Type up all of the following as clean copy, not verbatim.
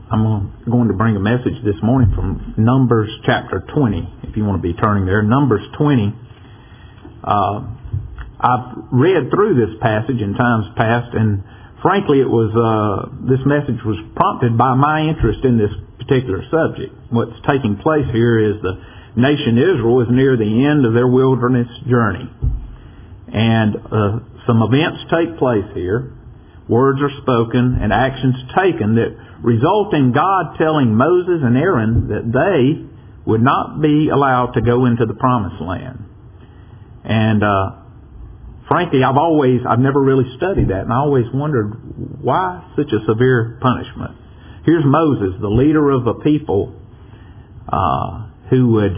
I'm going to bring a message this morning from Numbers chapter 20, if you want to be turning there. Numbers 20. I've read through this passage in times past, and frankly, this message was prompted by my interest in this particular subject. What's taking place here is the nation Israel is near the end of their wilderness journey. And some events take place here. Words are spoken and actions taken that result in God telling Moses and Aaron that they would not be allowed to go into the promised land. And frankly, I've never really studied that, and I always wondered why such a severe punishment. Here's Moses, the leader of a people who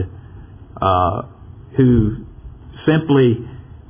simply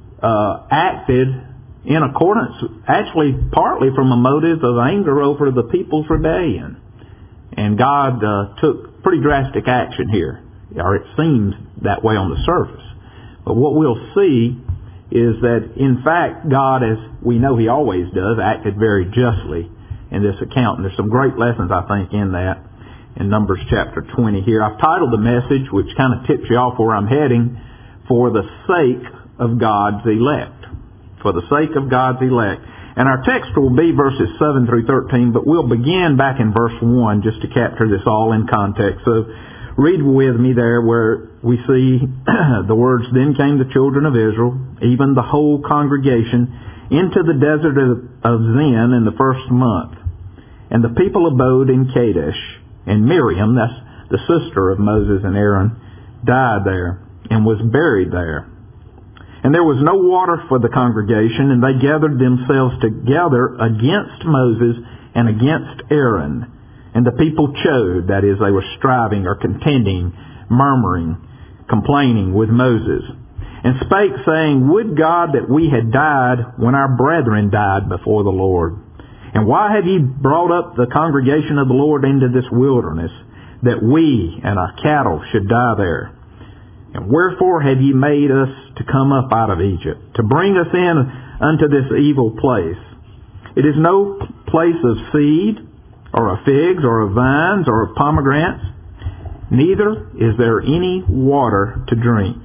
acted in accordance, actually partly from a motive of anger over the people's rebellion. And God took pretty drastic action here, or it seems that way on the surface. But what we'll see is that, in fact, God, as we know He always does, acted very justly in this account. And there's some great lessons, I think, in that, in Numbers chapter 20 here. I've titled the message, which kind of tips you off where I'm heading, For the Sake of God's Elect. For the sake of God's elect. And our text will be verses 7 through 13, but we'll begin back in verse 1 just to capture this all in context. So read with me there where we see the words, Then came the children of Israel, even the whole congregation, into the desert of Zin in the first month. And the people abode in Kadesh. And Miriam, that's the sister of Moses and Aaron, died there and was buried there. And there was no water for the congregation, and they gathered themselves together against Moses and against Aaron. And the people chode, that is, they were striving or contending, murmuring, complaining with Moses. And spake, saying, Would God that we had died when our brethren died before the Lord. And why have ye brought up the congregation of the Lord into this wilderness, that we and our cattle should die there? And wherefore have ye made us to come up out of Egypt, to bring us in unto this evil place? It is no place of seed, or of figs, or of vines, or of pomegranates, neither is there any water to drink.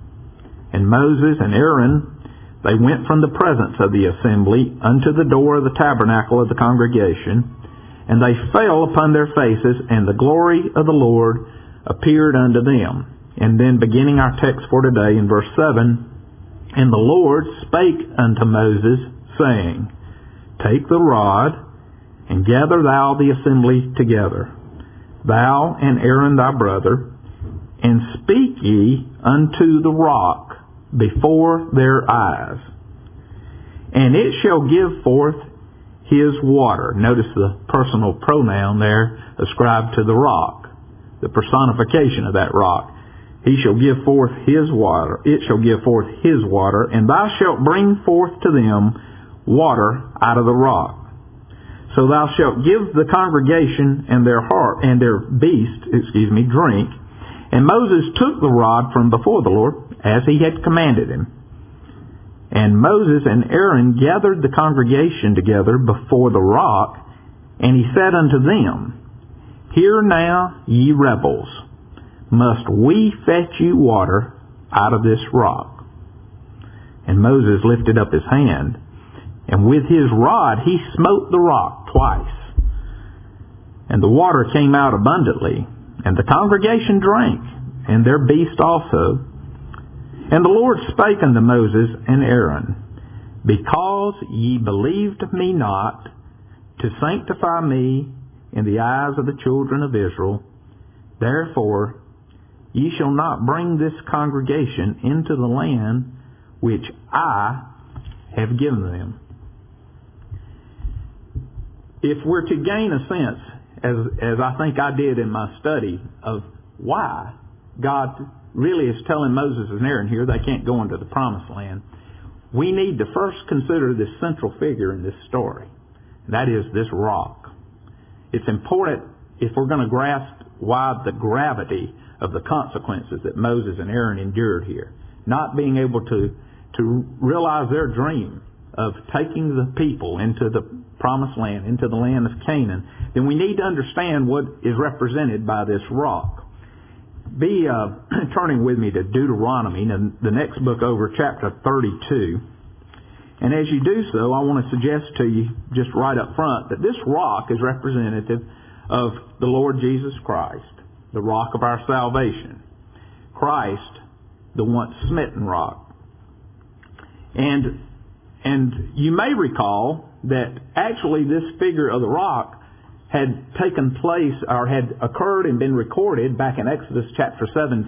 And Moses and Aaron, they went from the presence of the assembly unto the door of the tabernacle of the congregation, and they fell upon their faces, and the glory of the Lord appeared unto them. And then beginning our text for today in verse 7, And the Lord spake unto Moses, saying, Take the rod, and gather thou the assembly together, thou and Aaron thy brother, and speak ye unto the rock before their eyes. And it shall give forth his water. Notice the personal pronoun there ascribed to the rock, the personification of that rock. He shall give forth his water. It shall give forth his water, and thou shalt bring forth to them water out of the rock. So thou shalt give the congregation and their beast, drink. And Moses took the rod from before the Lord, as he had commanded him. And Moses and Aaron gathered the congregation together before the rock, and he said unto them, Hear now, ye rebels, must we fetch you water out of this rock? And Moses lifted up his hand, and with his rod he smote the rock twice. And the water came out abundantly, and the congregation drank, and their beast also. And the Lord spake unto Moses and Aaron, Because ye believed me not, to sanctify me in the eyes of the children of Israel, therefore ye shall not bring this congregation into the land which I have given them. If we're to gain a sense, as I think I did in my study, of why God really is telling Moses and Aaron here they can't go into the promised land, we need to first consider this central figure in this story. That is this rock. It's important if we're going to grasp why the gravity of the consequences that Moses and Aaron endured here. Not being able to realize their dream of taking the people into the promised land, into the land of Canaan, then we need to understand what is represented by this rock. Be turning with me to Deuteronomy, the next book over, chapter 32. And as you do so, I want to suggest to you, just right up front, that this rock is representative of the Lord Jesus Christ, the rock of our salvation. Christ, the once smitten rock. And you may recall that actually this figure of the rock had taken place, or had occurred and been recorded back in Exodus chapter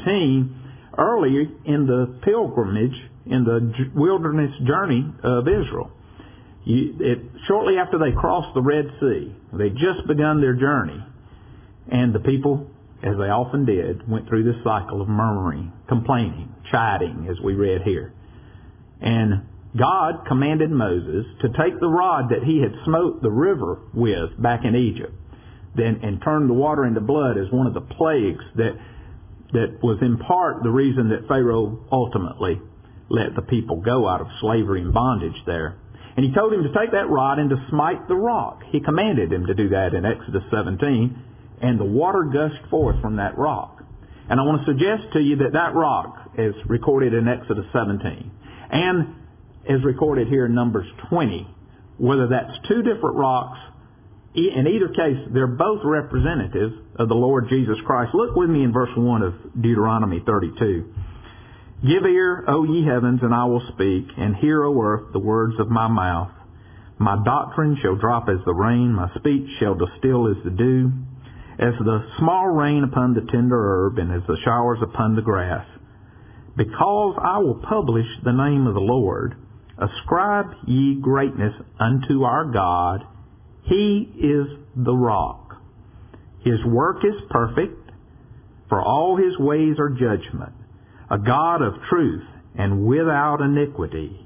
17, early in the pilgrimage, in the wilderness journey of Israel. Shortly after they crossed the Red Sea, they'd just begun their journey, and the people, as they often did, went through this cycle of murmuring, complaining, chiding, as we read here. And God commanded Moses to take the rod that he had smote the river with back in Egypt, and turn the water into blood as one of the plagues that was in part the reason that Pharaoh ultimately let the people go out of slavery and bondage there. And he told him to take that rod and to smite the rock. He commanded him to do that in Exodus 17, and the water gushed forth from that rock. And I want to suggest to you that that rock is recorded in Exodus 17, and is recorded here in Numbers 20. Whether that's two different rocks, in either case, they're both representative of the Lord Jesus Christ. Look with me in verse 1 of Deuteronomy 32. Give ear, O ye heavens, and I will speak, and hear, O earth, the words of my mouth. My doctrine shall drop as the rain, my speech shall distill as the dew, as the small rain upon the tender herb, and as the showers upon the grass. Because I will publish the name of the Lord, ascribe ye greatness unto our God. He is the rock. His work is perfect, for all his ways are judgment. A God of truth and without iniquity.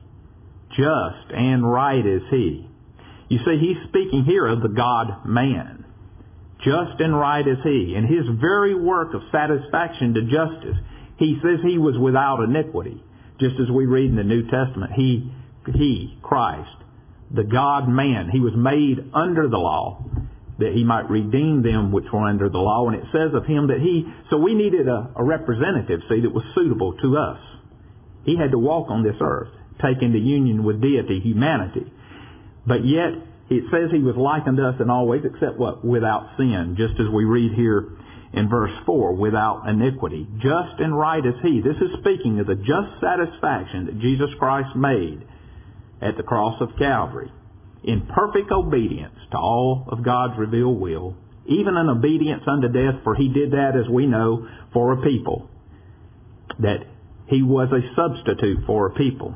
Just and right is he. You see, he's speaking here of the God-man. Just and right is he. In his very work of satisfaction to justice, he says he was without iniquity. Just as we read in the New Testament, He, Christ, the God-man, he was made under the law that he might redeem them which were under the law. And it says of him that so we needed a representative, see, that was suitable to us. He had to walk on this earth, take into union with deity, humanity. But yet, it says he was likened to us in all ways, except what? Without sin. Just as we read here in verse 4, without iniquity. Just and right is he. This is speaking of the just satisfaction that Jesus Christ made at the cross of Calvary, in perfect obedience to all of God's revealed will, even in obedience unto death, for he did that, as we know, for a people, that he was a substitute for a people.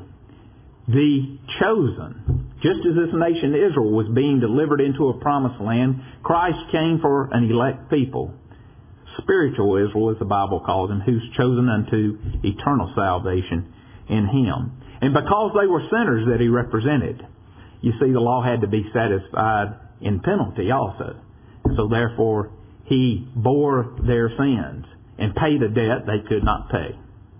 The chosen, just as this nation Israel was being delivered into a promised land, Christ came for an elect people. Spiritual Israel, as the Bible calls him, who's chosen unto eternal salvation in him. And because they were sinners that he represented, you see, the law had to be satisfied in penalty also. So therefore, he bore their sins and paid a debt they could not pay.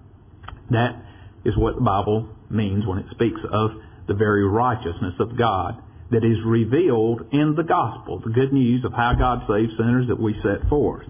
That is what the Bible means when it speaks of the very righteousness of God that is revealed in the gospel, the good news of how God saves sinners that we set forth.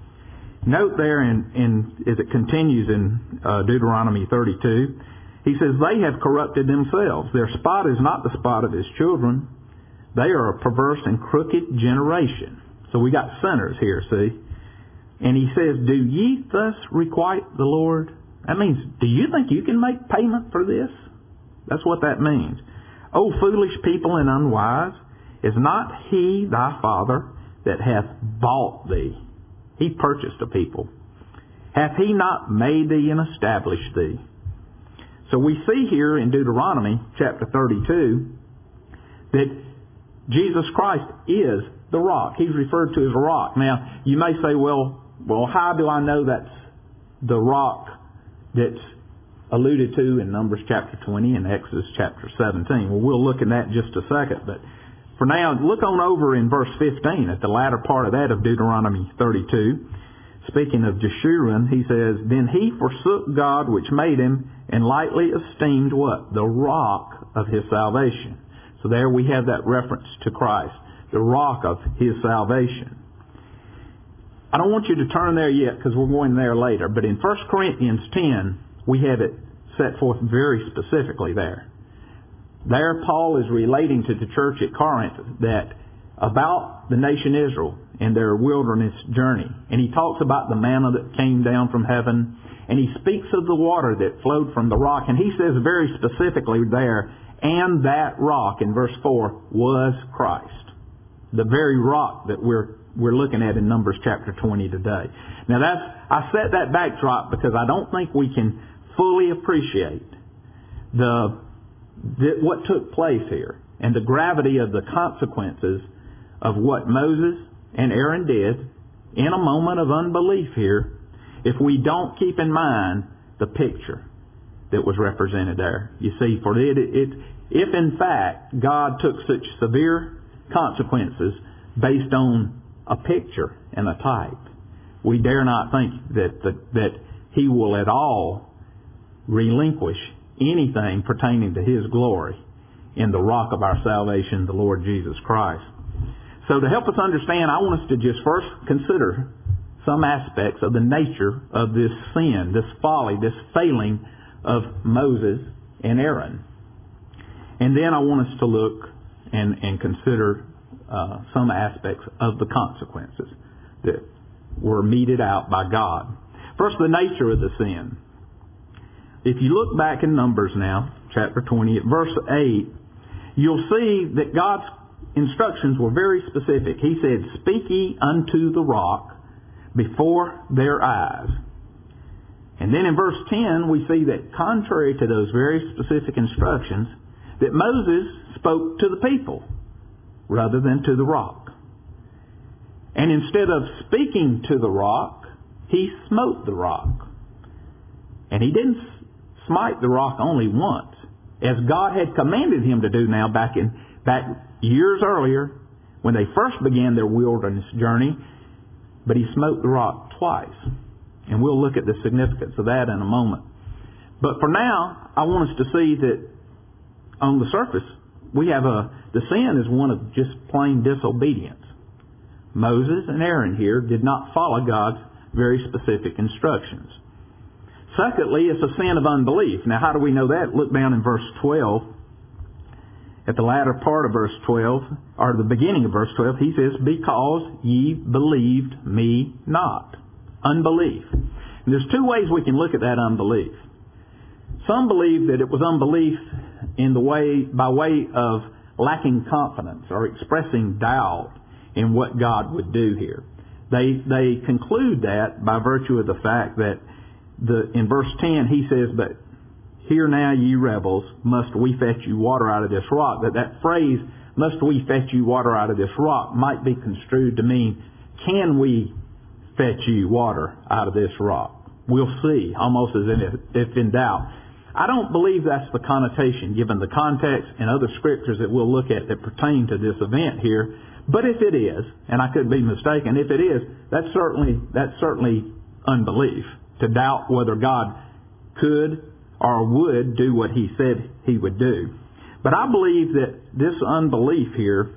Note there, as it continues in Deuteronomy 32, he says, they have corrupted themselves. Their spot is not the spot of his children. They are a perverse and crooked generation. So we got sinners here, see? And he says, do ye thus requite the Lord? That means, do you think you can make payment for this? That's what that means. O foolish people and unwise, is not he thy father that hath bought thee? He purchased a people. Hath he not made thee and established thee? So we see here in Deuteronomy chapter 32 that Jesus Christ is the rock. He's referred to as a rock. Now, you may say, well, how do I know that's the rock that's alluded to in Numbers chapter 20 and Exodus chapter 17? Well, we'll look at that in just a second. But for now, look on over in verse 15 at the latter part of that of Deuteronomy 32. Speaking of Jeshurun, he says, then he forsook God which made him, and lightly esteemed what? The rock of his salvation. So there we have that reference to Christ, the rock of His salvation. I don't want you to turn there yet because we're going there later, but in 1 Corinthians 10, we have it set forth very specifically there. There Paul is relating to the church at Corinth that about the nation Israel and their wilderness journey. And he talks about the manna that came down from heaven, and he speaks of the water that flowed from the rock, and he says very specifically there, and that rock in verse 4 was Christ. The very rock that we're looking at in Numbers chapter 20 today. Now I set that backdrop because I don't think we can fully appreciate what took place here and the gravity of the consequences of what Moses and Aaron did in a moment of unbelief here if we don't keep in mind the picture that was represented there. You see, for if in fact God took such severe consequences based on a picture and a type, we dare not think that He will at all relinquish anything pertaining to His glory in the rock of our salvation, the Lord Jesus Christ. So to help us understand, I want us to just first consider some aspects of the nature of this sin, this folly, this failing of Moses and Aaron. And then I want us to look and consider some aspects of the consequences that were meted out by God. First, the nature of the sin. If you look back in Numbers now, chapter 20, at verse 8, you'll see that God's instructions were very specific. He said, "Speak ye unto the rock before their eyes." And then in verse 10, we see that contrary to those very specific instructions, that Moses spoke to the people rather than to the rock. And instead of speaking to the rock, he smote the rock. And he didn't smite the rock only once, as God had commanded him to do now back years earlier when they first began their wilderness journey, but he smote the rock twice. And we'll look at the significance of that in a moment. But for now, I want us to see that on the surface, we have the sin is one of just plain disobedience. Moses and Aaron here did not follow God's very specific instructions. Secondly, it's a sin of unbelief. Now, how do we know that? Look down in verse 12. At the latter part of verse 12, or the beginning of verse 12, he says, "Because ye believed me not." Unbelief. And there's two ways we can look at that unbelief. Some believe that it was unbelief by way of lacking confidence or expressing doubt in what God would do here. They conclude that by virtue of the fact that in verse 10 he says, "But hear now, ye rebels, must we fetch you water out of this rock?" That phrase, "must we fetch you water out of this rock," might be construed to mean, can we fetch you water out of this rock? We'll see, almost as if in doubt. I don't believe that's the connotation, given the context and other scriptures that we'll look at that pertain to this event here. But if it is, and I could be mistaken, if it is, that's certainly unbelief, to doubt whether God could or would do what He said He would do. But I believe that this unbelief here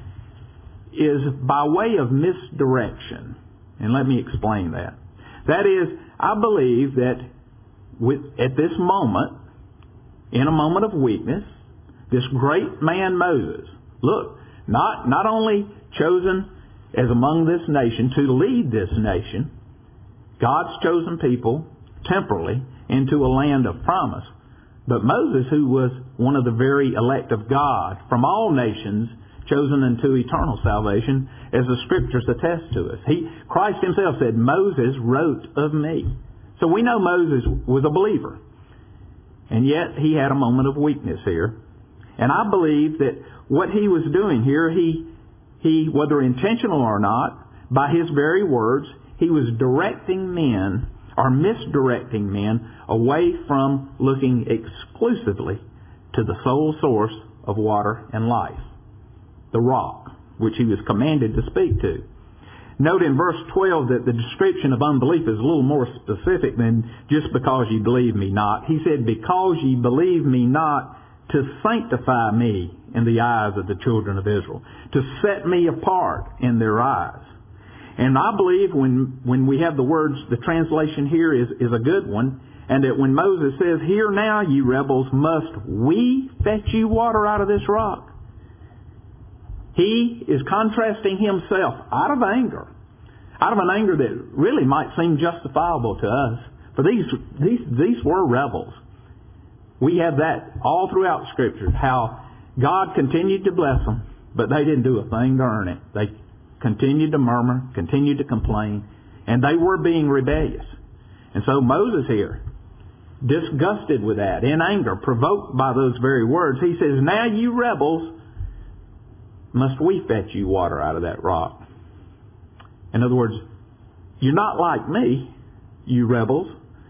is by way of misdirection. And let me explain that. That is, I believe that at this moment, in a moment of weakness, this great man Moses, look, not only chosen as among this nation to lead this nation, God's chosen people temporally into a land of promise, but Moses, who was one of the very elect of God from all nations, chosen unto eternal salvation, as the Scriptures attest to us. Christ Himself said, "Moses wrote of me." So we know Moses was a believer. And yet he had a moment of weakness here. And I believe that what he was doing here, he whether intentional or not, by his very words, he was directing men or misdirecting men away from looking exclusively to the sole source of water and life, the rock, which he was commanded to speak to. Note in verse 12 that the description of unbelief is a little more specific than just because ye believe me not. He said, "Because ye believe me not to sanctify me in the eyes of the children of Israel, to set me apart in their eyes. And I believe when we have the words, the translation here is a good one, and that when Moses says, "Hear now, you rebels, must we fetch you water out of this rock?" He is contrasting himself out of an anger that really might seem justifiable to us. For these were rebels. We have that all throughout Scripture, how God continued to bless them, but they didn't do a thing to earn it. They continued to murmur, continued to complain, and they were being rebellious. And so Moses here, disgusted with that, in anger, provoked by those very words, he says, "Now you rebels, must we fetch you water out of that rock?" In other words, you're not like me, you rebels.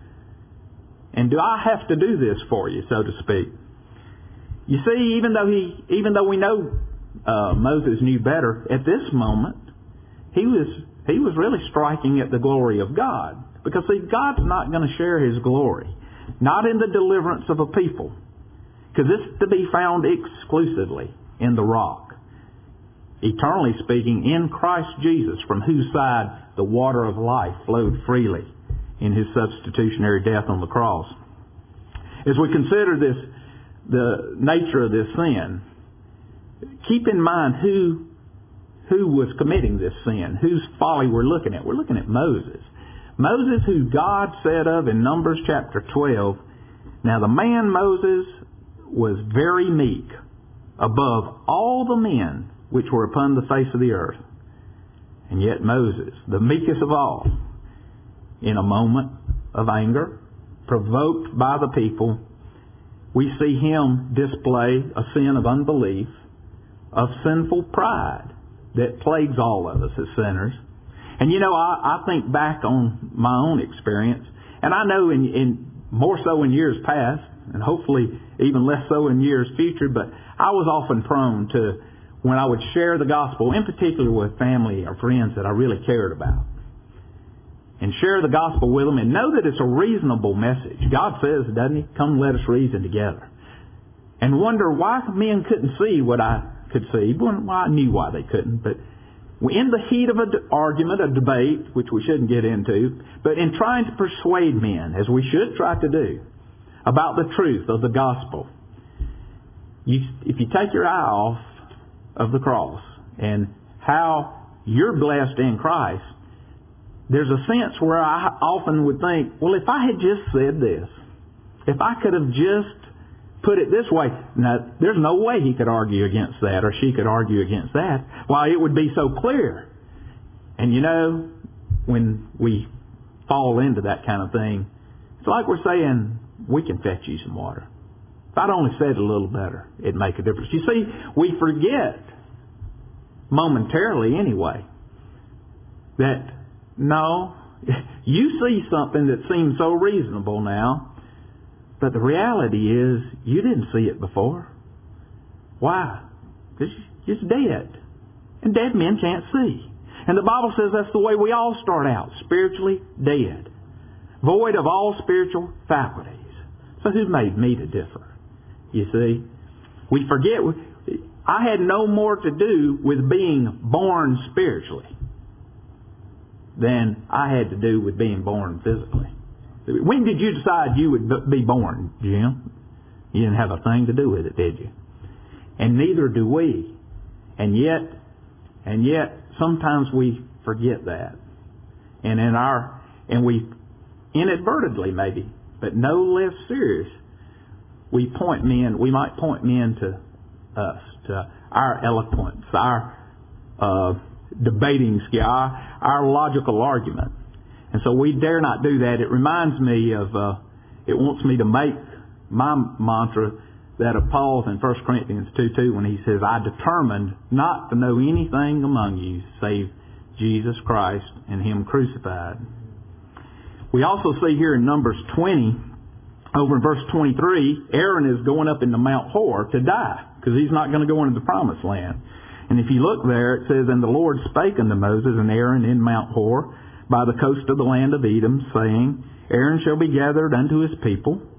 And do I have to do this for you, so to speak? You see, even though we know Moses knew better, at this moment, he was really striking at the glory of God. Because see, God's not going to share His glory. Not in the deliverance of a people. Because it's to be found exclusively in the rock. Eternally speaking, in Christ Jesus, from whose side the water of life flowed freely in His substitutionary death on the cross. As we consider the nature of this sin, keep in mind who was committing this sin, whose folly we're looking at. We're looking at Moses. Moses, who God said of in Numbers chapter 12, "Now the man Moses was very meek above all the men which were upon the face of the earth." And yet Moses, the meekest of all, in a moment of anger, provoked by the people, we see him display a sin of unbelief, of sinful pride that plagues all of us as sinners. And you know, I think back on my own experience, and I know in more so in years past, and hopefully even less so in years future, but I was often prone to, when I would share the gospel, in particular with family or friends that I really cared about, and share the gospel with them and know that it's a reasonable message. God says, doesn't He? Come, let us reason together. And wonder why men couldn't see what I could see. Well, I knew why they couldn't, but in the heat of an argument, a debate, which we shouldn't get into, but in trying to persuade men, as we should try to do, about the truth of the gospel, if you take your eye off of the cross and how you're blessed in Christ, there's a sense where I often would think, well, if I had just said this, if I could have just put it this way, now, there's no way he could argue against that or she could argue against that. Why, it would be so clear. And you know, when we fall into that kind of thing, it's like we're saying, we can fetch you some water. If I'd only said it a little better, it'd make a difference. You see, we forget, momentarily anyway, that no, you see something that seems so reasonable now, but the reality is you didn't see it before. Why? Because it's dead. And dead men can't see. And the Bible says that's the way we all start out, spiritually dead, void of all spiritual faculties. So who made me to differ? You see, we forget. I had no more to do with being born spiritually than I had to do with being born physically. When did you decide you would be born, Jim? You didn't have a thing to do with it, did you? And neither do we. And yet, sometimes we forget that. And we inadvertently maybe, but no less serious, we might point men to us, to our eloquence, our debating skill, our logical argument. And so we dare not do that. It reminds me of, it wants me to make my mantra that of Paul's in 1 Corinthians 2:2 when he says, "I determined not to know anything among you save Jesus Christ and Him crucified." We also see here in Numbers 20, over in verse 23, Aaron is going up into Mount Hor to die because he's not going to go into the promised land. And if you look there, it says, "And the Lord spake unto Moses and Aaron in Mount Hor by the coast of the land of Edom, saying, Aaron shall be gathered unto his people,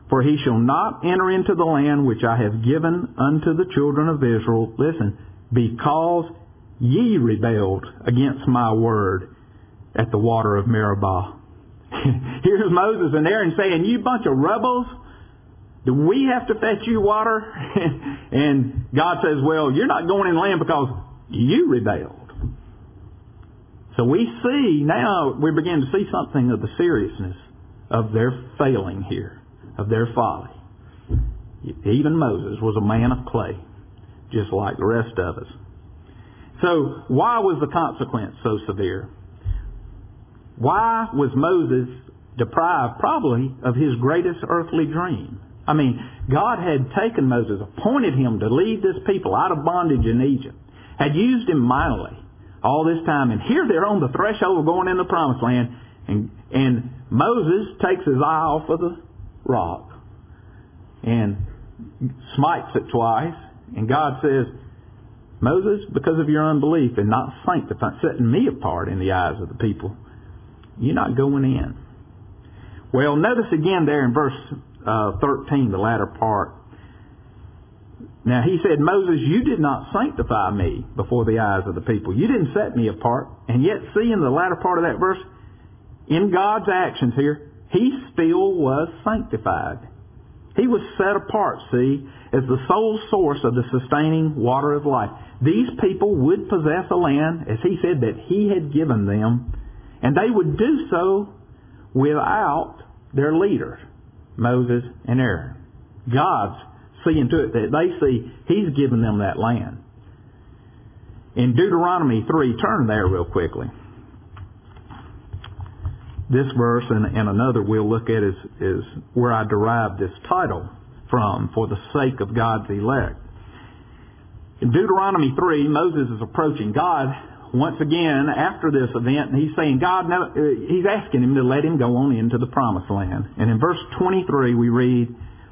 For he shall not enter into the land which I have given unto the children of Israel, listen, because ye rebelled against my word at the water of Meribah. Here's Moses and Aaron saying, you bunch of rebels, do we have to fetch you water? And God says, well, you're not going in the land because you rebelled. So we see now, we begin to see something of the seriousness of their failing here, of their folly. Even Moses was a man of clay, just like the rest of us. So why was the consequence so severe? Why was Moses deprived probably of his greatest earthly dream? I mean, God had taken Moses, appointed him to lead this people out of bondage in Egypt, had used him mightily all this time, and here they're on the threshold of going in the promised land, and Moses takes his eye off of the rock and smites it twice, and God says, Moses, because of your unbelief and not sanctifying, setting me apart in the eyes of the people, you're not going in. Well, notice again there in verse 13, the latter part. Now he said, Moses, you did not sanctify me before the eyes of the people. You didn't set me apart. And yet, see in the latter part of that verse, in God's actions here, he still was sanctified. He was set apart, see, as the sole source of the sustaining water of life. These people would possess a land, as he said, that he had given them, and they would do so without their leaders, Moses and Aaron. God's seeing to it that they see he's given them that land. In Deuteronomy 3, turn there real quickly. This verse and another we'll look at is where I derived this title from, for the sake of God's elect. In Deuteronomy 3, Moses is approaching God once again after this event, and he's saying, he's asking him to let him go on into the promised land. And in verse 23 we read,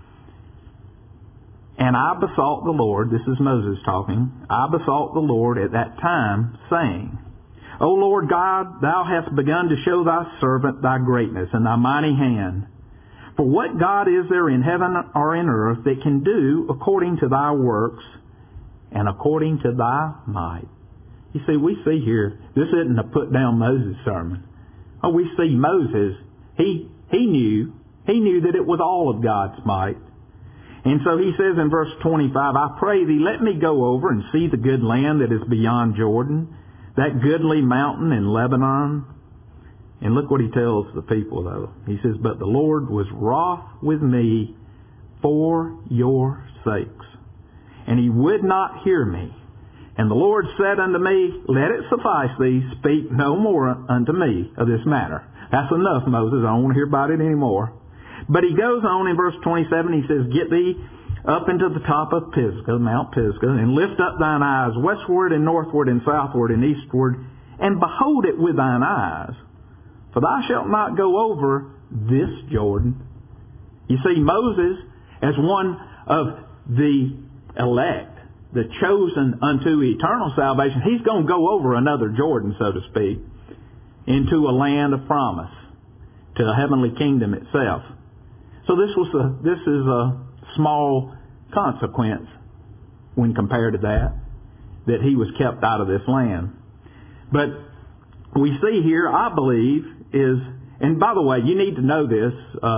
and I besought the Lord, this is Moses talking, I besought the Lord at that time, saying, O Lord God, thou hast begun to show thy servant thy greatness and thy mighty hand. For what God is there in heaven or in earth that can do according to thy works and according to thy might? You see, we see here, this isn't a put down Moses sermon. Oh, we see Moses, he knew that it was all of God's might. And so he says in verse 25, I pray thee, let me go over and see the good land that is beyond Jordan, that goodly mountain in Lebanon. And look what he tells the people, though. He says, but the Lord was wroth with me for your sakes, and he would not hear me. And the Lord said unto me, let it suffice thee, speak no more unto me of this matter. That's enough, Moses. I don't want to hear about it anymore. But he goes on in verse 27, he says, get thee up into the top of Pisgah, Mount Pisgah, and lift up thine eyes westward and northward and southward and eastward, and behold it with thine eyes. For thou shalt not go over this Jordan. You see, Moses, as one of the elect, the chosen unto eternal salvation, he's going to go over another Jordan, so to speak, into a land of promise, to a heavenly kingdom itself. So this is a small consequence when compared to that he was kept out of this land. But we see here, I believe, and by the way, you need to know this,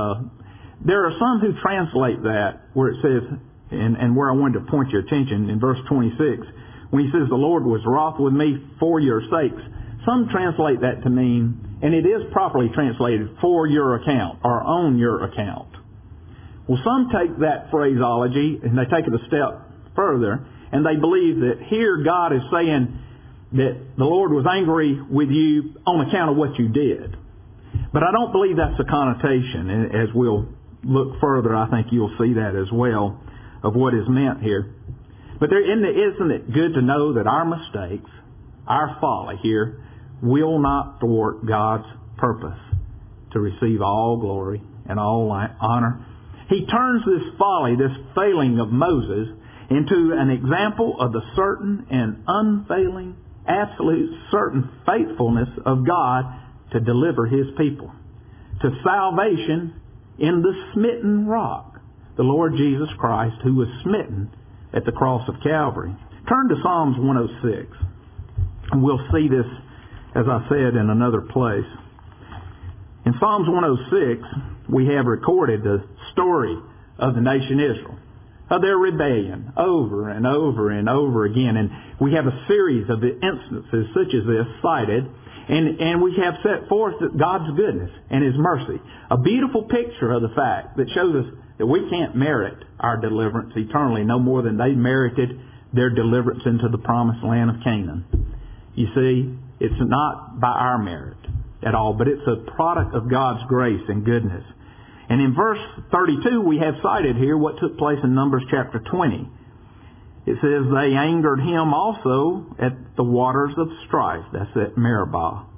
there are some who translate that where it says, and where I wanted to point your attention in verse 26, when he says the Lord was wroth with me for your sakes. Some translate that to mean, and it is properly translated, for your account or on your account. Well, some take that phraseology and they take it a step further, and they believe that here God is saying that the Lord was angry with you on account of what you did. But I don't believe that's the connotation. And as we'll look further, I think you'll see that as well, of what is meant here. But isn't it good to know that our mistakes, our folly here, will not thwart God's purpose to receive all glory and all honor? He turns this folly, this failing of Moses, into an example of the certain and unfailing, absolute, certain faithfulness of God to deliver His people to salvation in the smitten rock. the Lord Jesus Christ, who was smitten at the cross of Calvary. Turn to Psalms 106. And we'll see this, as I said, in another place. In Psalms 106, we have recorded the story of the nation Israel, of their rebellion, over and over and over again. And we have a series of instances such as this cited, and we have set forth God's goodness and His mercy. A beautiful picture of the fact that shows us that we can't merit our deliverance eternally no more than they merited their deliverance into the promised land of Canaan. You see, it's not by our merit at all, but it's a product of God's grace and goodness. And in verse 32, we have cited here what took place in Numbers chapter 20. It says, they angered him also at the waters of strife. That's at Meribah.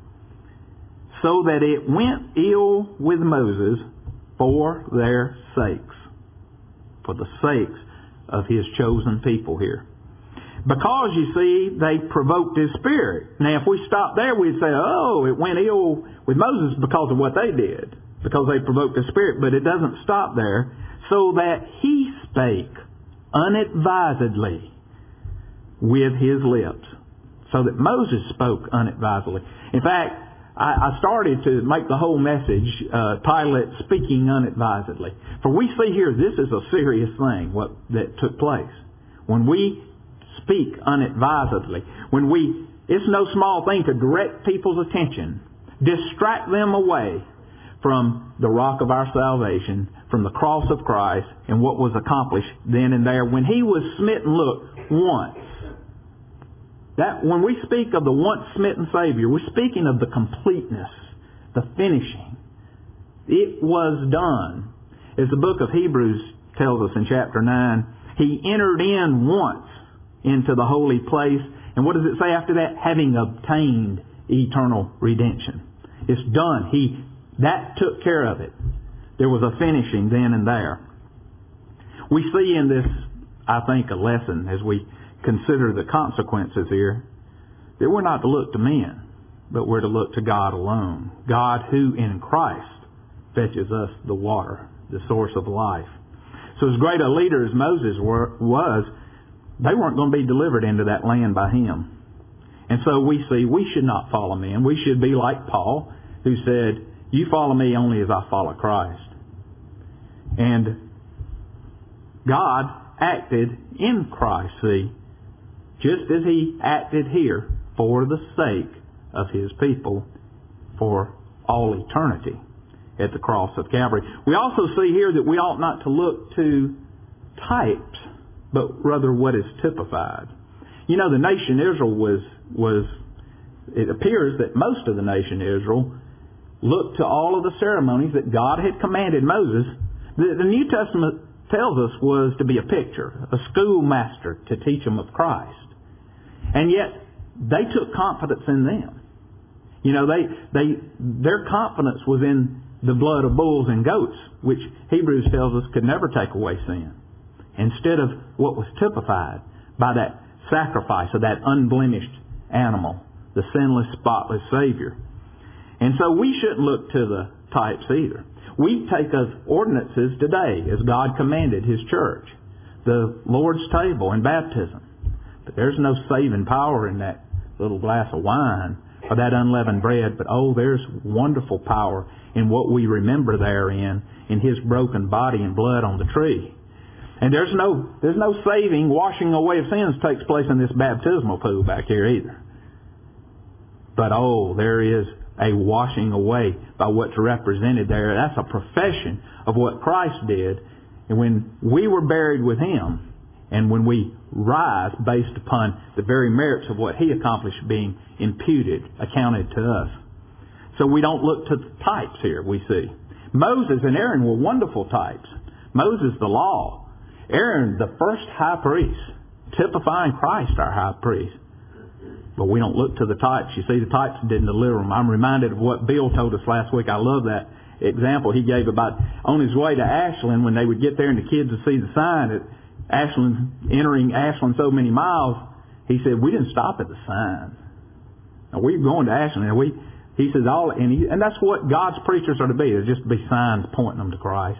So that it went ill with Moses for their sakes. For the sakes of His chosen people here. Because, you see, they provoked His Spirit. Now, if we stop there, we'd say, oh, it went ill with Moses because of what they did. Because they provoked His Spirit. But it doesn't stop there. So that He spake unadvisedly with His lips. So that Moses spoke unadvisedly. In fact, I started to make the whole message title it Speaking Unadvisedly. For we see here, this is a serious thing that took place. When we speak unadvisedly, it's no small thing to direct people's attention, distract them away from the rock of our salvation, from the cross of Christ, and what was accomplished then and there. When He was smitten, look, once. When we speak of the once smitten Savior, we're speaking of the completeness, the finishing. It was done. As the book of Hebrews tells us in chapter 9, He entered in once into the holy place. And what does it say after that? Having obtained eternal redemption. It's done. That took care of it. There was a finishing then and there. We see in this, I think, a lesson as we consider the consequences here, that we're not to look to men, but we're to look to God alone. God who in Christ fetches us the water, the source of life. So as great a leader as Moses was, they weren't going to be delivered into that land by him. And so we see we should not follow men. We should be like Paul, who said, you follow me only as I follow Christ. And God acted in Christ, see, just as He acted here for the sake of His people for all eternity at the cross of Calvary. We also see here that we ought not to look to types, but rather what is typified. You know, the nation Israel was it appears that most of the nation Israel looked to all of the ceremonies that God had commanded Moses. The New Testament tells us was to be a picture, a schoolmaster to teach them of Christ. And yet, they took confidence in them. You know, their confidence was in the blood of bulls and goats, which Hebrews tells us could never take away sin. Instead of what was typified by that sacrifice of that unblemished animal, the sinless, spotless Savior. And so we shouldn't look to the types either. We take as ordinances today, as God commanded His church, the Lord's table and baptism. But there's no saving power in that little glass of wine or that unleavened bread. But there's wonderful power in what we remember therein, in His broken body and blood on the tree. And there's no saving, washing away of sins takes place in this baptismal pool back here either. But there is a washing away by what's represented there. That's a profession of what Christ did. And when we were buried with Him, and when we rise based upon the very merits of what He accomplished being imputed, accounted to us. So we don't look to types here, we see. Moses and Aaron were wonderful types. Moses, the law. Aaron, the first high priest, typifying Christ, our high priest. But we don't look to the types. You see, the types didn't deliver them. I'm reminded of what Bill told us last week. I love that example he gave about on his way to Ashland, when they would get there and the kids would see the sign that Ashland, entering Ashland so many miles, he said, we didn't stop at the sign. Now, we're going to Ashland. And he says, and that's what God's preachers are to be. They're just to be signs pointing them to Christ.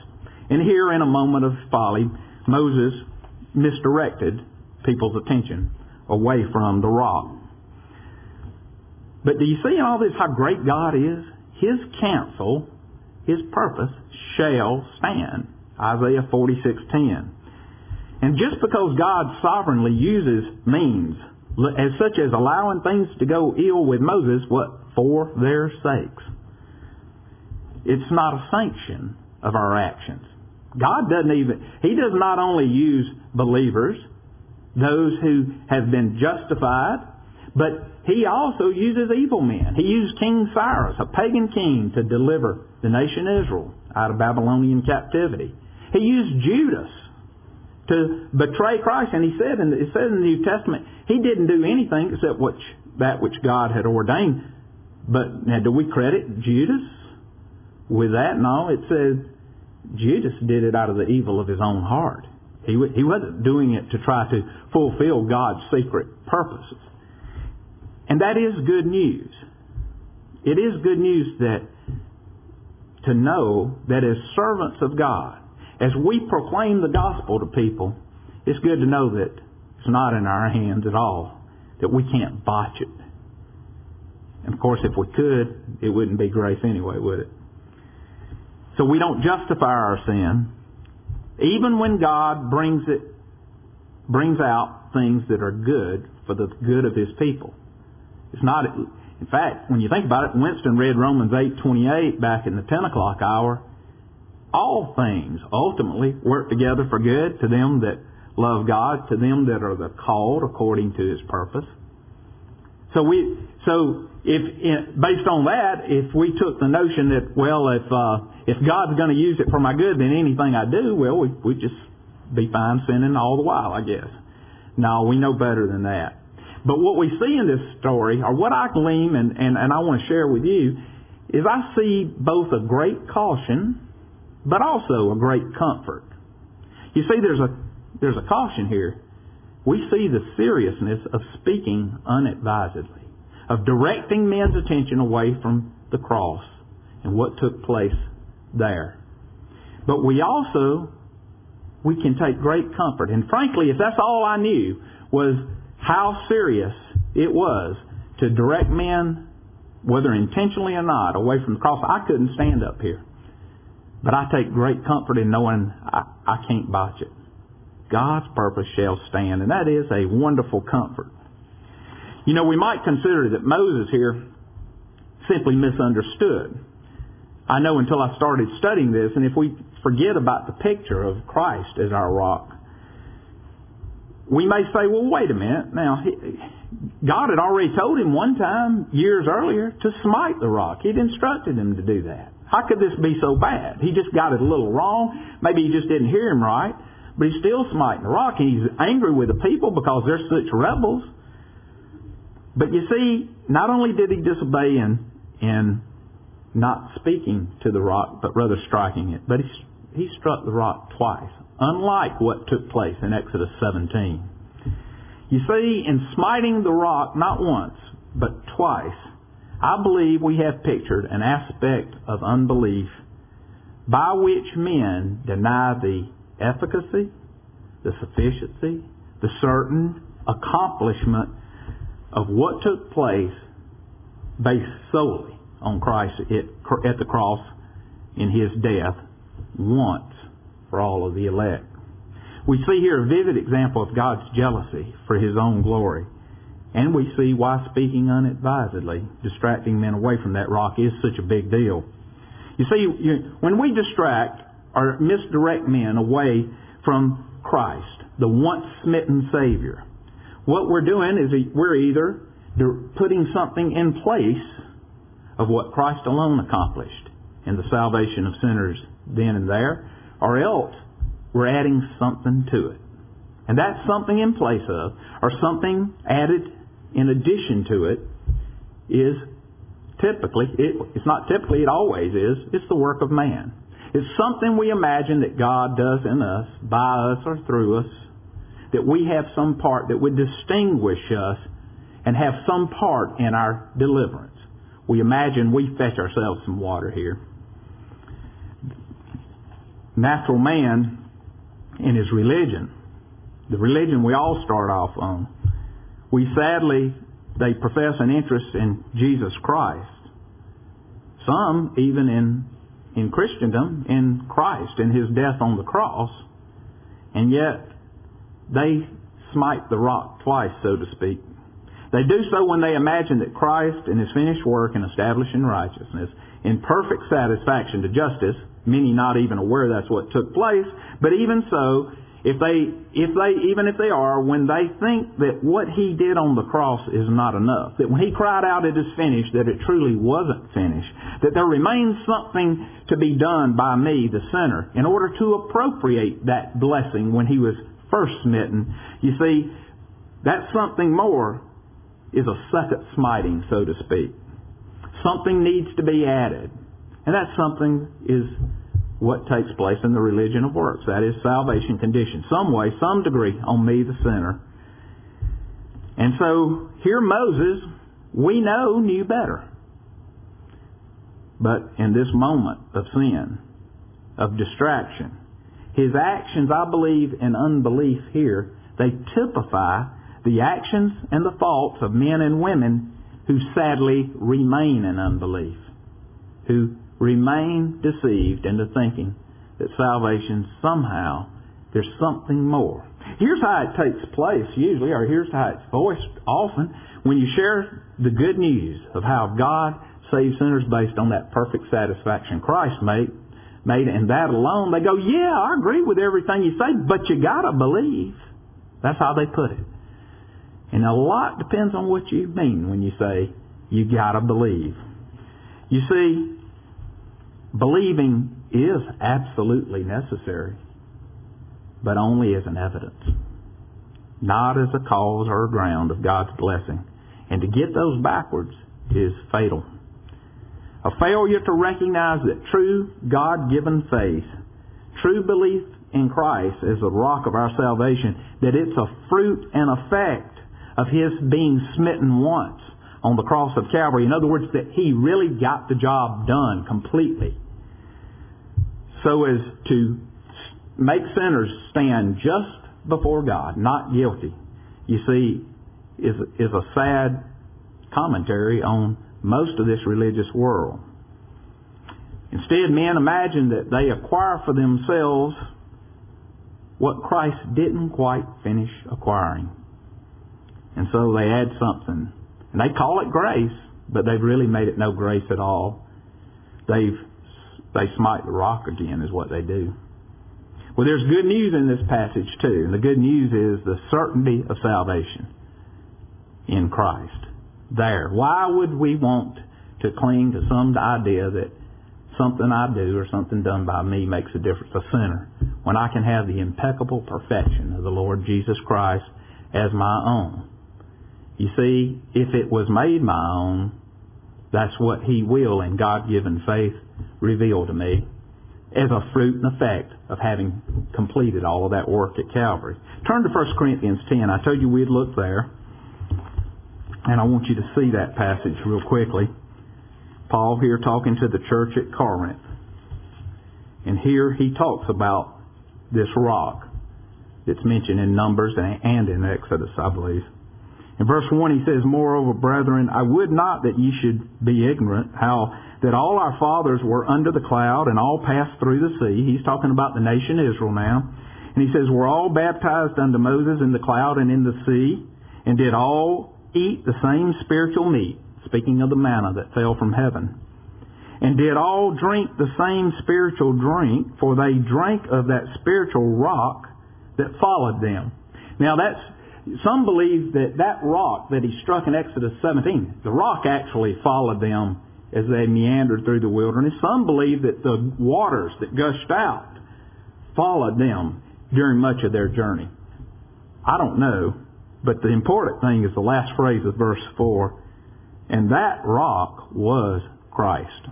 And here, in a moment of folly, Moses misdirected people's attention away from the rock. But do you see in all this how great God is? His counsel, His purpose, shall stand. Isaiah 46:10. And just because God sovereignly uses means, as such as allowing things to go ill with Moses, what? For their sakes. It's not a sanction of our actions. God He does not only use believers, those who have been justified, but He also uses evil men. He used King Cyrus, a pagan king, to deliver the nation Israel out of Babylonian captivity. He used Judas to betray Christ, and it says in the New Testament, he didn't do anything except that which God had ordained. But now, do we credit Judas with that? No, it says Judas did it out of the evil of his own heart. He wasn't doing it to try to fulfill God's secret purposes. And that is good news. It is good news to know that as servants of God, as we proclaim the gospel to people, it's good to know that it's not in our hands at all, that we can't botch it. And of course, if we could, it wouldn't be grace anyway, would it? So we don't justify our sin, even when God brings out things that are good for the good of His people. It's not. In fact, when you think about it, Winston read Romans 8:28 back in the 10 o'clock hour. All things ultimately work together for good to them that love God, to them that are the called according to His purpose. So if based on that, if we took the notion that, well, if God's going to use it for my good, then anything I do, well, we just be fine sinning all the while, I guess. No, we know better than that. But what we see in this story, or what I glean, and I want to share with you, is I see both a great caution, but also a great comfort. You see, there's a caution here. We see the seriousness of speaking unadvisedly, of directing men's attention away from the cross and what took place there. But we can take great comfort. And frankly, if that's all I knew was how serious it was to direct men, whether intentionally or not, away from the cross, I couldn't stand up here. But I take great comfort in knowing I can't botch it. God's purpose shall stand, and that is a wonderful comfort. You know, we might consider that Moses here simply misunderstood. I know until I started studying this, and if we forget about the picture of Christ as our rock, we may say, well, wait a minute. Now, God had already told him one time, years earlier, to smite the rock. He'd instructed him to do that. How could this be so bad? He just got it a little wrong. Maybe he just didn't hear him right. But he's still smiting the rock. He's angry with the people because they're such rebels. But you see, not only did he disobey in not speaking to the rock, but rather striking it, but he struck the rock twice, unlike what took place in Exodus 17. You see, in smiting the rock not once, but twice, I believe we have pictured an aspect of unbelief by which men deny the efficacy, the sufficiency, the certain accomplishment of what took place based solely on Christ at the cross in His death once for all of the elect. We see here a vivid example of God's jealousy for His own glory. And we see why speaking unadvisedly, distracting men away from that rock, is such a big deal. You see, when we distract or misdirect men away from Christ, the once smitten Savior, what we're doing is we're either putting something in place of what Christ alone accomplished in the salvation of sinners then and there, or else we're adding something to it. And that something in place of, or something added in addition to it, is typically, it's not typically, it always is, it's the work of man. It's something we imagine that God does in us, by us, or through us, that we have some part that would distinguish us and have some part in our deliverance. We imagine we fetch ourselves some water here. natural man in his religion, the religion we all start off on, they profess an interest in Jesus Christ. Some even in Christendom, in Christ, in His death on the cross, and yet they smite the rock twice, so to speak. They do so when they imagine that Christ and His finished work in establishing righteousness, in perfect satisfaction to justice, many not even aware that's what took place, but even so, even if they are, when they think that what He did on the cross is not enough, that when He cried out, "It is finished," that it truly wasn't finished, that there remains something to be done by me, the sinner, in order to appropriate that blessing when He was first smitten. You see, that something more is a second smiting, so to speak. Something needs to be added. And that something is what takes place in the religion of works. That is salvation conditioned. Some way, some degree, on me, the sinner. And so, here Moses, we know, knew better. But in this moment of sin, of distraction, his actions, I believe, in unbelief here, they typify the actions and the faults of men and women who sadly remain in unbelief, who remain deceived into thinking that salvation somehow, there's something more. Here's how it takes place usually, or here's how it's voiced often, when you share the good news of how God saves sinners based on that perfect satisfaction Christ made, and that alone, they go, "Yeah, I agree with everything you say, but you gotta believe." That's how they put it. And a lot depends on what you mean when you say, you gotta believe. You see, believing is absolutely necessary, but only as an evidence, not as a cause or a ground of God's blessing. And to get those backwards is fatal. A failure to recognize that true God-given faith, true belief in Christ as the rock of our salvation, that it's a fruit and effect of His being smitten once on the cross of Calvary. In other words, that He really got the job done completely, so as to make sinners stand just before God, not guilty, you see, is a sad commentary on most of this religious world. Instead, men imagine that they acquire for themselves what Christ didn't quite finish acquiring. And so they add something. And they call it grace, but they've really made it no grace at all. They smite the rock again is what they do. Well, there's good news in this passage too. And the good news is the certainty of salvation in Christ. There. Why would we want to cling to some idea that something I do or something done by me makes a difference, a sinner, when I can have the impeccable perfection of the Lord Jesus Christ as my own? You see, if it was made my own, that's what He will, in God-given faith, reveal to me as a fruit and effect of having completed all of that work at Calvary. Turn to 1 Corinthians 10. I told you we'd look there. And I want you to see that passage real quickly. Paul here talking to the church at Corinth. And here he talks about this rock that's mentioned in Numbers and in Exodus, I believe. In verse 1 he says, "Moreover, brethren, I would not that ye should be ignorant, how that all our fathers were under the cloud and all passed through the sea." He's talking about the nation Israel now. And he says, "Were all baptized unto Moses in the cloud and in the sea, and did all eat the same spiritual meat," speaking of the manna that fell from heaven, "and did all drink the same spiritual drink, for they drank of that spiritual rock that followed them." Now some believe that rock that he struck in Exodus 17, the rock actually followed them as they meandered through the wilderness. Some believe that the waters that gushed out followed them during much of their journey. I don't know, but the important thing is the last phrase of verse 4, "And that rock was Christ."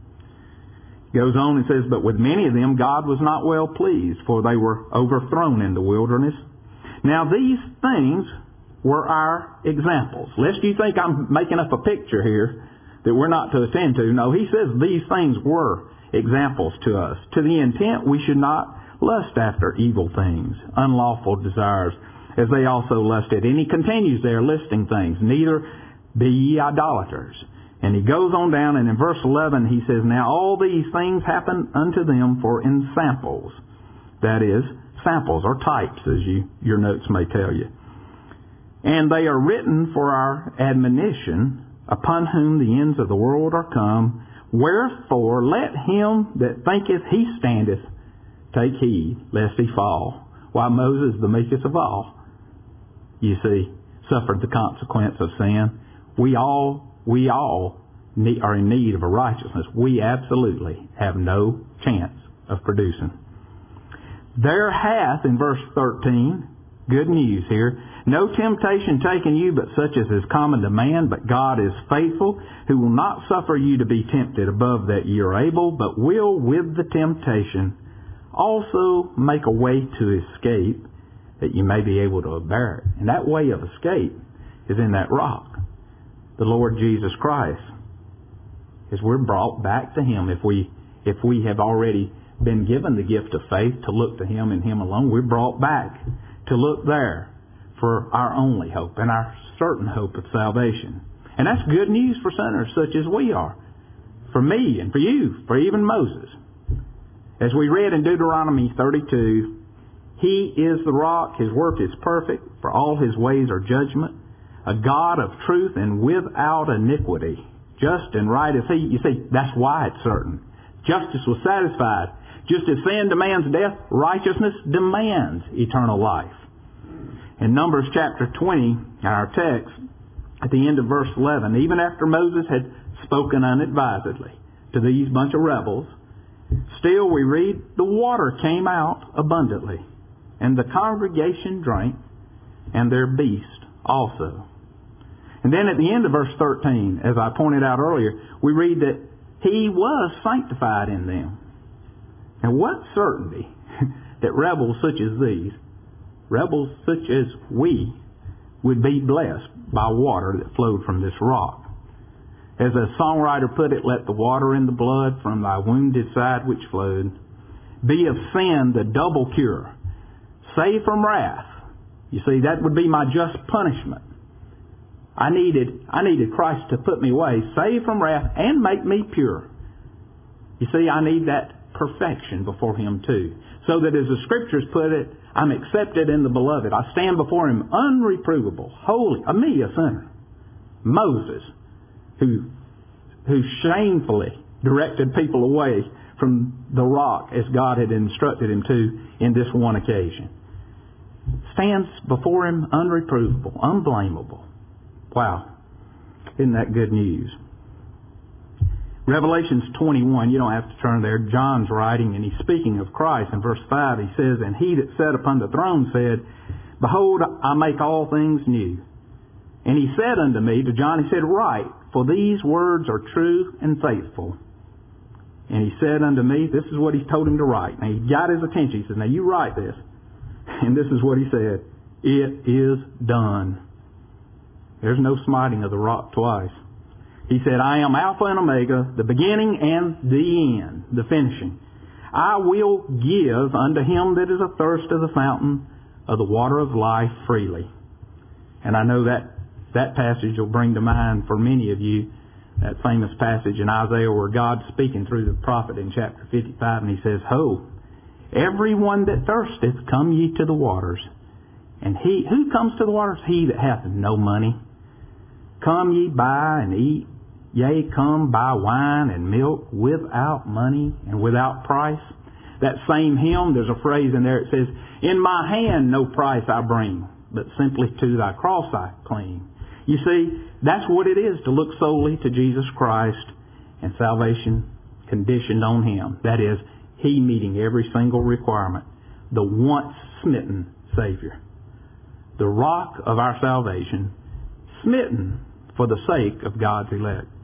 He goes on and says, "But with many of them God was not well pleased, for they were overthrown in the wilderness. Now these things were our examples." Lest you think I'm making up a picture here that we're not to attend to. No, he says these things were examples to us, to the intent we should not lust after evil things, unlawful desires, as they also lusted. And he continues there listing things. Neither be ye idolaters. And he goes on down, and in verse 11 he says, Now all these things happen unto them for in samples. That is, samples or types, as your notes may tell you. And they are written for our admonition, upon whom the ends of the world are come. Wherefore let him that thinketh he standeth take heed, lest he fall. Why, Moses, the meekest of all, you see, suffered the consequence of sin. We all are in need of a righteousness we absolutely have no chance of producing. There hath, in verse 13, good news here, no temptation taken you but such as is common to man, but God is faithful, who will not suffer you to be tempted above that ye are able, but will with the temptation also make a way to escape, that you may be able to bear it. And that way of escape is in that rock, the Lord Jesus Christ. As we're brought back to Him, if we have already been given the gift of faith to look to Him and Him alone, we're brought back to look there for our only hope and our certain hope of salvation. And that's good news for sinners such as we are. For me and for you, for even Moses. As we read in Deuteronomy 32, He is the rock, His work is perfect, for all His ways are judgment, a God of truth and without iniquity, just and right as He. You see, that's why it's certain. Justice was satisfied. Just as sin demands death, righteousness demands eternal life. In Numbers chapter 20, our text, at the end of verse 11, even after Moses had spoken unadvisedly to these bunch of rebels, still we read, the water came out abundantly, and the congregation drank, and their beast also. And then at the end of verse 13, as I pointed out earlier, we read that He was sanctified in them. And what certainty that rebels such as these, rebels such as we, would be blessed by water that flowed from this rock. As a songwriter put it, let the water in the blood from thy wounded side which flowed be of sin the double cure, save from wrath. You see, that would be my just punishment. I needed Christ to put me away, save from wrath, and make me pure. You see, I need that perfection before Him too. So that as the Scriptures put it, I'm accepted in the Beloved. I stand before Him unreprovable, holy, me a sinner. Moses, who shamefully directed people away from the rock as God had instructed him to in this one occasion, stands before Him unreprovable, unblameable. Wow. Isn't that good news? Revelations 21, you don't have to turn there. John's writing, and he's speaking of Christ. In verse 5, he says, And He that sat upon the throne said, Behold, I make all things new. And He said unto me, to John, He said, Write, for these words are true and faithful. And He said unto me, this is what He told him to write. Now He got his attention. He said, Now you write this. And this is what He said, It is done. There's no smiting of the rock twice. He said, I am Alpha and Omega, the beginning and the end, the finishing. I will give unto him that is athirst of the fountain of the water of life freely. And I know that passage will bring to mind for many of you that famous passage in Isaiah where God's speaking through the prophet in chapter 55, and He says, Ho, everyone that thirsteth, come ye to the waters. And who comes to the waters? He that hath no money. Come ye buy and eat. Yea, come buy wine and milk without money and without price. That same hymn, there's a phrase in there, it says, In my hand no price I bring, but simply to thy cross I cling. You see, that's what it is to look solely to Jesus Christ and salvation conditioned on Him. That is, He meeting every single requirement. The once smitten Savior. The rock of our salvation, smitten for the sake of God's elect.